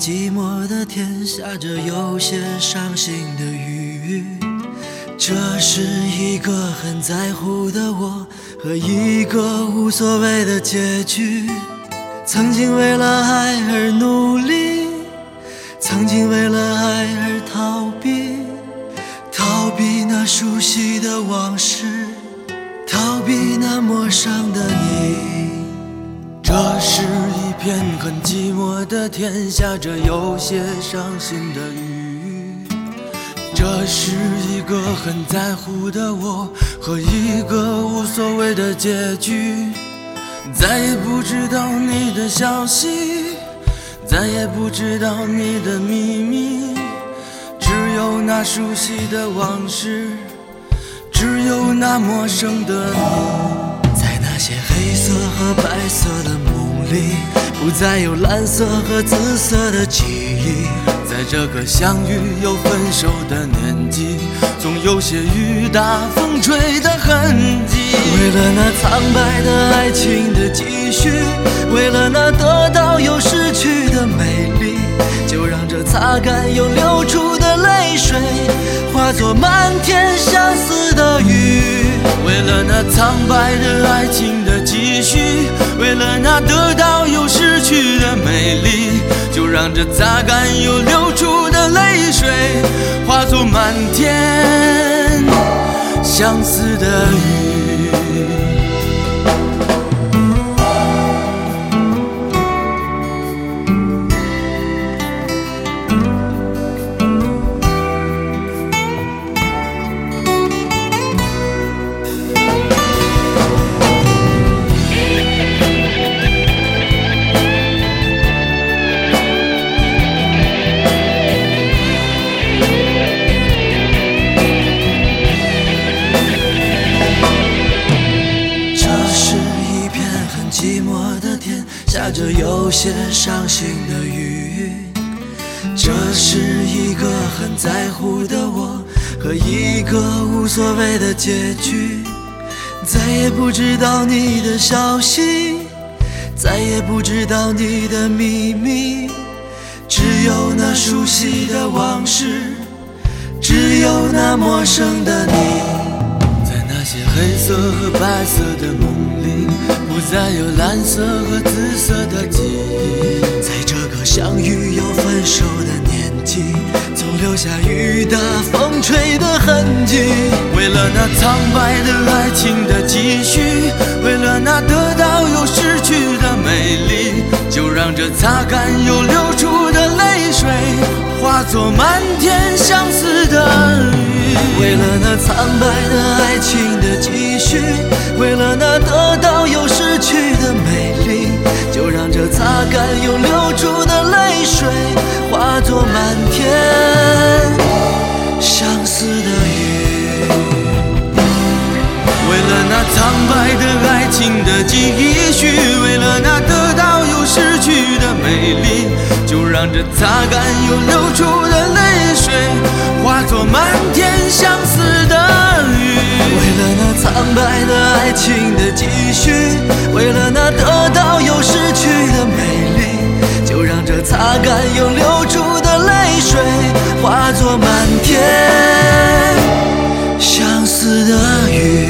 寂寞的天，下着有些伤心的雨。这是一个很在乎的我和一个无所谓的结局。曾经为了爱而努力，曾经为了爱而逃避，逃避那熟悉的往事，逃避那陌生的你。这是一片很寂寞的天，下着有些伤心的雨。这是一个很在乎的我和一个无所谓的结局。再也不知道你的消息，再也不知道你的秘密，只有那熟悉的往事，只有那陌生的你。在那些黑色和白色的梦里，不再有蓝色和紫色的记忆。在这个相遇又分手的年纪，总有些雨打风吹的痕迹。为了那苍白的爱情的继续，为了那得到又失去的美丽，就让这擦干又流出的泪水化作漫天相思的雨。为了那苍白的爱情的继续，为了那得到又失去的美丽，就让这擦干又流出的泪水化作漫天相思的雨。寂寞的天，下着有些伤心的雨。这是一个很在乎的我和一个无所谓的结局。再也不知道你的消息，再也不知道你的秘密，只有那熟悉的往事，只有那陌生的你。在那些黑色和白色的梦里，不再有蓝色和紫色的记忆。在这个相遇又分手的年纪，总留下雨打风吹的痕迹。为了那苍白的爱情的继续，为了那得到又失去的美丽，就让这擦干又流出的泪水化作漫天相思的雨。为了那苍白的爱情的继续，为了那得到又失去的美丽，就让这擦干又流出的泪水化作漫天相思的雨。为了那苍白的爱情的继续，为了那得到又失去的美丽，就让这擦干又流出的泪水化作漫天相思的雨。为了那苍白的爱情的继续，为了那得到又失去的美丽，就让这擦干又流出的泪水化作漫天相思的雨。